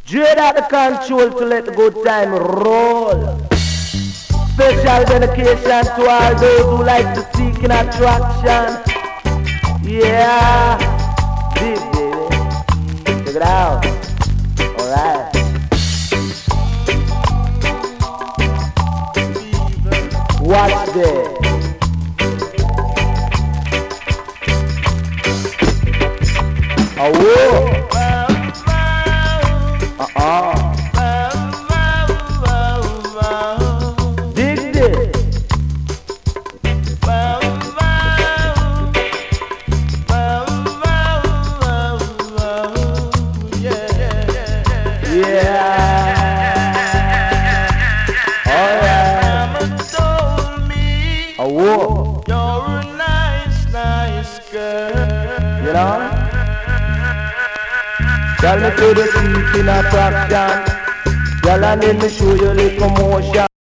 Dread out the control to let the good time roll. Special dedication to all those who like to seek in attraction. Yeah, deep baby, check it out. Alright. Watch this. Oh, whoa. Dig this. Yeah. Alright. Oh, whoa. You're a nice girl. You know? Tell me to the seek in attraction. Girl, and let me show you little motion.